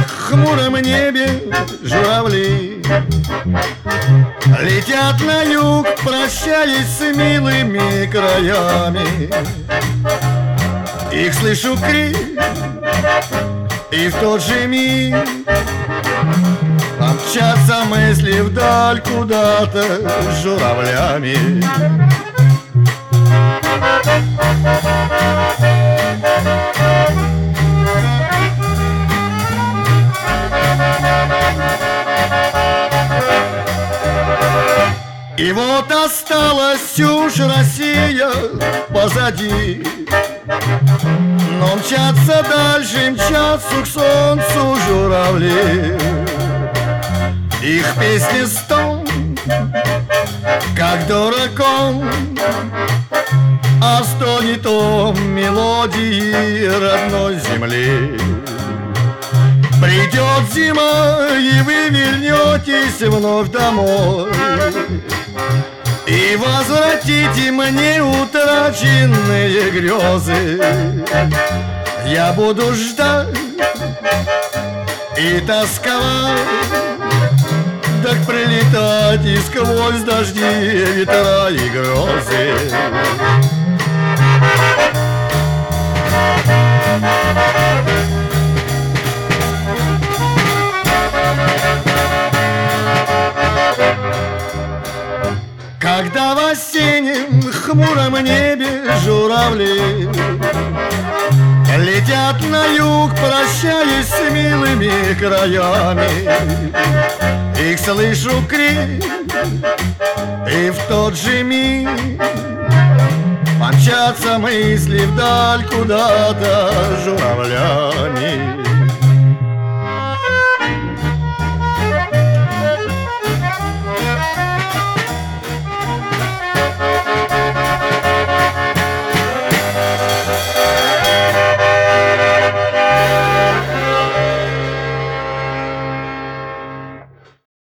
хмуром небе журавли летят на юг, прощаясь с милыми краями. Их слышу крик, и в тот же миг помчатся мысли вдаль куда-то журавлями. И вот осталась уж Россия позади, но мчатся дальше, мчатся к солнцу журавли. Их песни стон, как дураком, а стонет он мелодии родной земли. Придет зима, и вы вернетесь вновь домой, и возвратите мне утраченные грезы. Я буду ждать и тосковать, так прилетать и сквозь дожди, ветра и грозы. Когда в осеннем хмуром небе журавли летят на юг, прощаясь с милыми краями, их слышу крик, и в тот же миг помчатся мысли вдаль куда-то журавлями.